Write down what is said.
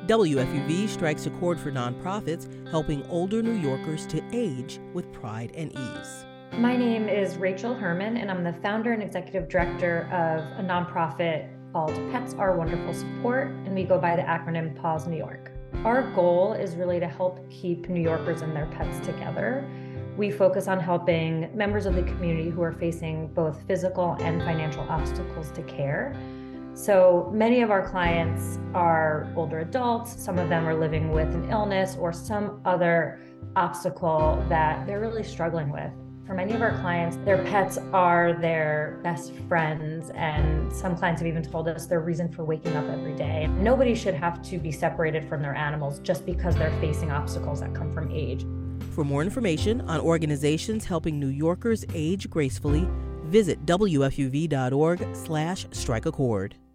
WFUV strikes a chord for nonprofits helping older New Yorkers to age with pride and ease. My name is Rachel Herman, and I'm the founder and executive director of a nonprofit called Pets Are Wonderful Support, and we go by the acronym PAWS New York. Our goal is really to help keep New Yorkers and their pets together. We focus on helping members of the community who are facing both physical and financial obstacles to care. So many of our clients are older adults. Some of them are living with an illness or some other obstacle that they're really struggling with. For many of our clients, their pets are their best friends, and some clients have even told us their reason for waking up every day. Nobody should have to be separated from their animals just because they're facing obstacles that come from age. For more information on organizations helping New Yorkers age gracefully, visit WFUV.org/strikeachord.